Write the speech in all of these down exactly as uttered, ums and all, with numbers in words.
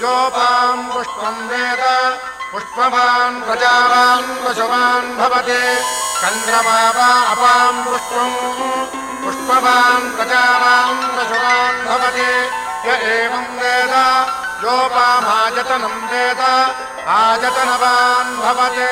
योपाम् पुष्पं वेद पुष्पवान् प्रजावान् पशुवान् भवति चन्द्रमावा अपाम् पुष्पम् पुष्पवान् प्रजावान् पशुवान् भवति य एवं वेद योपामायतनं वेद आयतनवान् भवति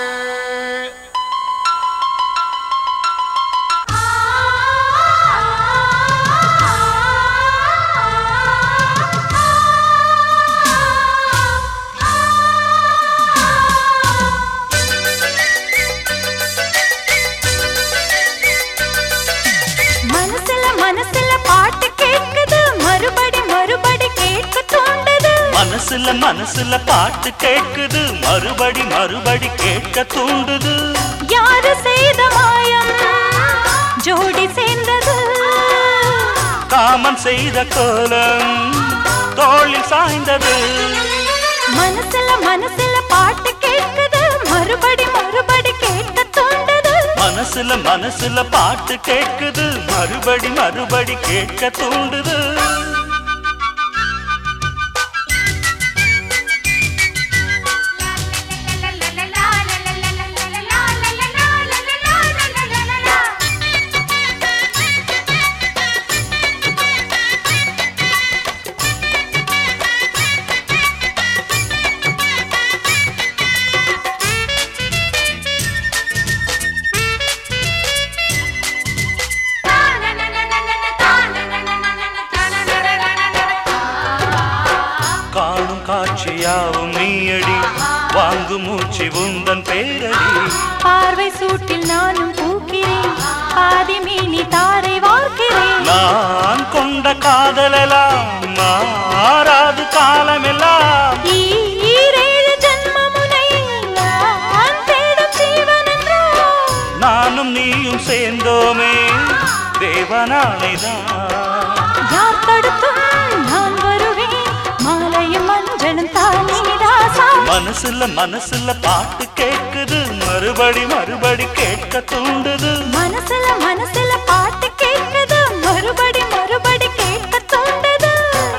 மனசுல மனசுல பாட்டு கேட்குது மறுபடி மறுபடி கேட்க தூண்டுது யாரு செய்த மாயம் ஜோடி சேர்ந்தது காமன் செய்த கோலம் தோளில் சாய்ந்தது மனசுல மனசுல பாட்டு கேட்குது மறுபடி மறுபடி கேட்க தூண்டுது மனசுல மனசுல பாட்டு கேட்குது மறுபடி மறுபடி கேட்க தூண்டுது காணும் காட்சியாவும் நீயடி வாங்கு மூச்சு உந்தன் பேரடி பார்வை சூட்டில் நானும் பூக்கிறேன் பாதி மீனி தாரை வார்க்கிறேன் நான் கொண்ட காதலெல்லாம் மாறாது காலமெல்லாம் ஈரேழு ஜன்மமுனை நான் தேடும் ஜீவனென்றோ நானும் நீயும் சேர்ந்தோமே தேவனானைதான் யார் தடுத்தும் நான் வருவேன் மாலையும் மஞ்சளும் தானே ராசா மனசுல மனசுல பாட்டு கேட்குது மறுபடி மறுபடி கேட்க தூண்டுது மனசுல மனசுல பாட்டு கேட்குது மறுபடி மறுபடி கேட்க தூண்டுது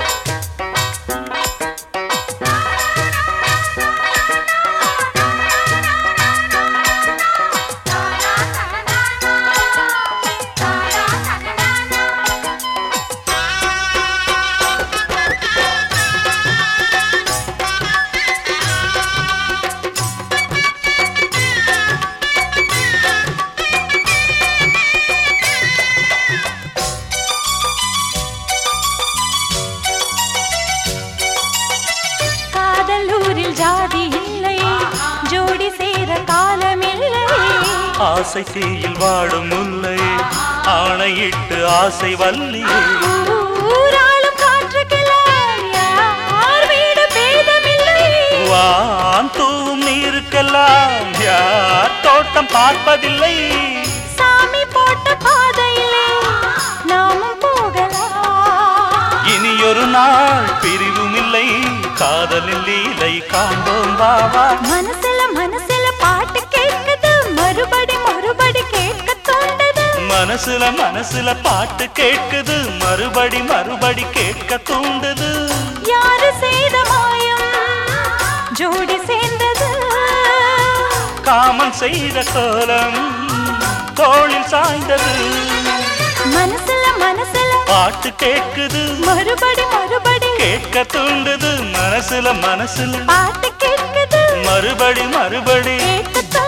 ஜாதி இல்லை ஜோடி சேர காலமில்லை ஆசை தீயில் வாடும் முல்லை ஆணையிட்டு ஆசை வல்லியே ஊராளும் காற்றுக்கெல்லாம் யார் வீடு பேதமில்லை வான் தூவும் நீருக்கெல்லாம் யார் தோட்டம் பார்ப்பதில்லை சாமி போட்ட பாதையிலே நாமும் போகலாம் இனியொரு நாள் பிரிவும் இல்லை காதலில் லீலை காண்போம் வாவா மனசுல மனசுல பாட்டு கேட்குது மறுபடி மறுபடி கேட்க தூண்டுது மனசுல மனசுல பாட்டு கேட்குது மறுபடி மறுபடி கேட்க தூண்டுது யாரு செய்த மாயம் ஜோடி சேர்ந்தது காமன் செய்த கோலம் தோளில் சாய்ந்தது மனசுல மனசுல பாட்டு கேட்குது மறுபடி மறுபடி கேட்க தூண்டுது மனசுல மனசுல பாட்டு கேட்குது மறுபடி மறுபடி கேட்க